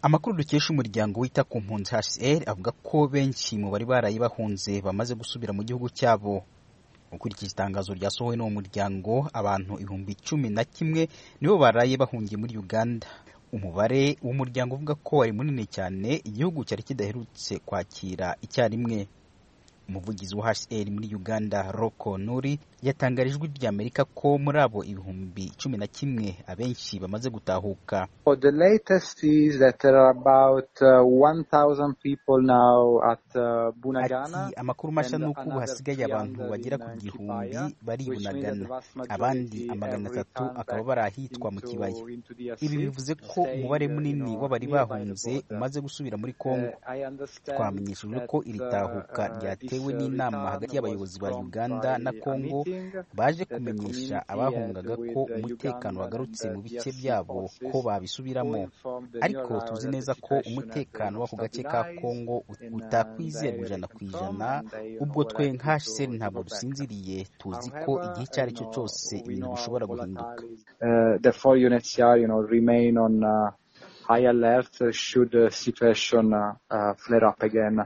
Amakuru dukesha umuryango wita ku mpunzi HCR avuga ko benshi mu bari baraye bahunze bamaze gusubira mu gihugu cyabo. Ukurikije itangazo ryasohowe n'uwo muryango, abantu 11,000 nibo baraye bahungiye muri Uganda. Umubare w'umuryango uvuga ko ari munini cyane, igihugu cyari kidaherutse kwakira icyarimwe. Umuvugizi wa HCR muri Uganda, Roko Nuri, yatangarije ijwi ry'Amerika ko muri abo 11,000 abenshi bamaze gutahuka. The latest is that there are about 1,000 people now at Bunagana. Amakuru mashya nuko ubu hasigaye abantu bagera ku 1,000 bari Bunagana, abandi 300 akaba barahitwa mu Kibaya. Ibi bivuze ko umubare munini w'abari bahunze umaze gusubira muri Kongo. Twamenyeshejwe ko iri tahuka ryatewe n'inama hagati y'abayobozi ba Uganda na Kongo baje kumenyesha abahungaga ko umutekano wagarutse mu bice byabo ko babisubiramo. Ariko tuzi neza ko umutekano w'ako gace ka Kongo utakwizerwa 100%. Ubwo twe nka HCR ntabwo dusinziriye, tuzi ko igihe cyari cyo cyose ibintu bishobora guhinduka. Therefore UNHCR, remain on high alert should the situation flare up again.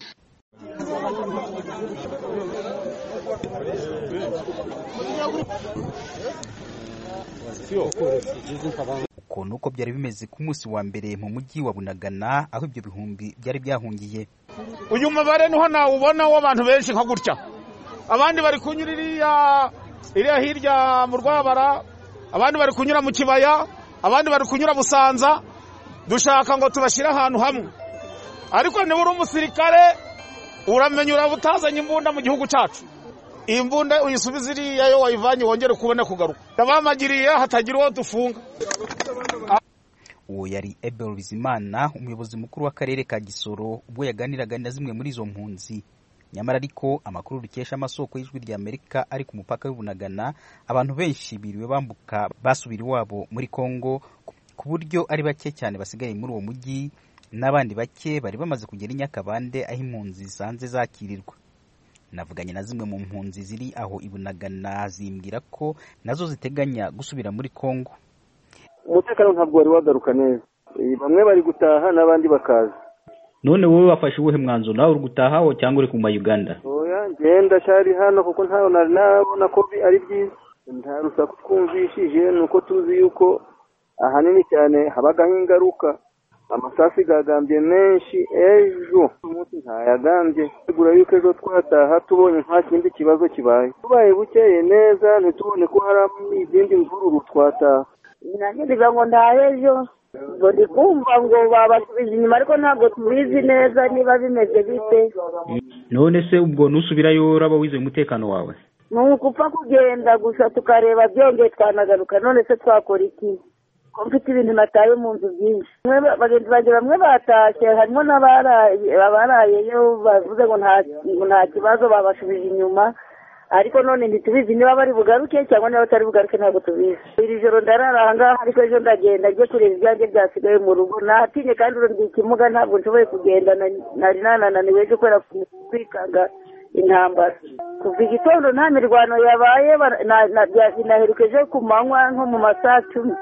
Uko byari bimeze ku munsi wa mbere mu mujyi wa Bunagana, aho ibyo bihumbi byari byahungiye. Uyu mubare niho nawubona w'abantu benshi nka gutya. Abandi bari kunyura iriya hirya mu Rwabara, abandi bari kunyura mu Kibaya, abandi bari kunyura Busanza. Dushaka ngo tubashyire ahantu hamwe, ariko niba uri umusirikare uramenya urabutazanye imbunda mu gihugu cyacu. Iyi mbunda uyisubiza iriya yo wayivanye wongere kubona kugaruka. Abamagiriye hatagira uwo dufunga. Uwo yari Ebel Bizimana, umuyobozi mukuru w'akarere ka Gisoro, ubwo yaganiraga na zimwe muri izo mpunzi. Nyamara ariko amakuru dukesha amasoko y'ijwi ry'Amerika ari ku mupaka w'Ibunagana, abantu benshi biriwe bambuka basubira iwabo muri Kongo, ku buryo ari bake cyane basigaye muri uwo mujyi, n'abandi bake bari bamaze kugera i Nyakabande aho impunzi zisanze zakirirwa. Navuganye na zimwe mu mpunzi ziri aho Ibunagana, zimbwira ko nazo ziteganya gusubira muri Kongo. Umutekano ntabwo wari wagaruka neza, bamwe bari gutaha n'abandi bakaza. None wowe wafashe uwuhe mwanzuro, nawe uri gutaha aho cyangwa uri kuma Uganda? Oya, ngenda cyari hano kuko ntaho nabona ko ari byiza. Nta rusaku twumvishije, nuko tuzi yuko ahanini cyane habagaho ingaruka. Amasafi gagambye menshi ejo, umunsi ntayagambye. Tegura yuko ejo twataha tubonye nta kindi kibazo kibaye. Tubaye bukeye neza, ntitubone ko hari izindi mvururu twataha. Nanjye ndiga ngo ndahejo, ngo ndikumva ngo babasubije inyuma, ariko ntabwo tubizi neza niba bimeze bite. None se ubwo nusubirayo uraba wizeye umutekano wawe? Nukupfa kugenda gusa tukareba byongeye twanagaruka. None se twakora iki? Ko mfite ibintu nataye mu nzu byinshi. Bagenzi banjye bamwe batashye, harimo n'abarayeyo bavuze ngo nta kibazo, babashubije inyuma. Ariko none ntitubizi niba bari bugaruke cyangwa niba batari bugaruke, ntabwo tubizi. Iri joro ndarara aha ngaha, ariko ejo ndagenda njye kureba ibyanjye byasigaye mu rugo. Natinye kandi ndi ikimuga, ntabwo nshoboye kugenda, nari nananiwe ejo kubera kwikanga intambara. Kuva igitondo nta mirwano yabaye, naherukeje ku manywa nko mu masaha 10.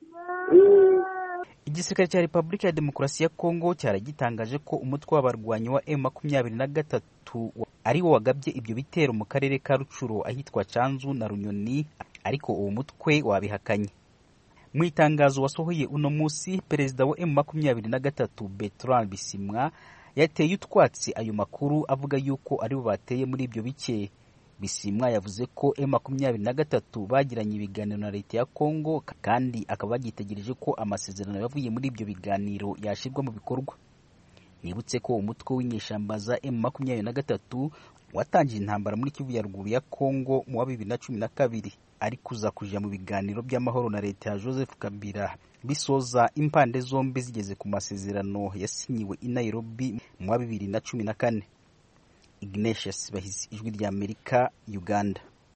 Igisirikare cya Repubulika ya Demokarasi ya Kongo cyaragitangaje ko umutwe w'abarwanyi wa M23 ari wo wagabye ibyo bitero mu karere ka Rucuro ahitwa Canzu na Runyoni, ariko uwo mutwe wabihakanye. Mu itangazo wasohoye uno munsi, perezida wa M23 Bertrand Bisimwa yateye utwatsi ayo makuru, avuga yuko ari bo bateye muri ibyo bice. Bisimwa yavuze ko M23 bagiranye ibiganiro na leta ya Kongo, kandi akaba bagitegereje ko amasezerano yavuye muri ibyo biganiro yashirwa mu bikorwa. Nibutse ko umutwe w'inyeshamba za M23 watangije intambara muri Kivu ya ruguru ya Kongo mu wa 2012, ari kuza kuja mu biganiro by'amahoro na leta ya Joseph Kabila, bisoza impande zombi zigeze ku masezerano yasinyiwe i Nairobi mu wa 2014. Ignatius Bahizi, ijwi ry'Amerika, Uganda.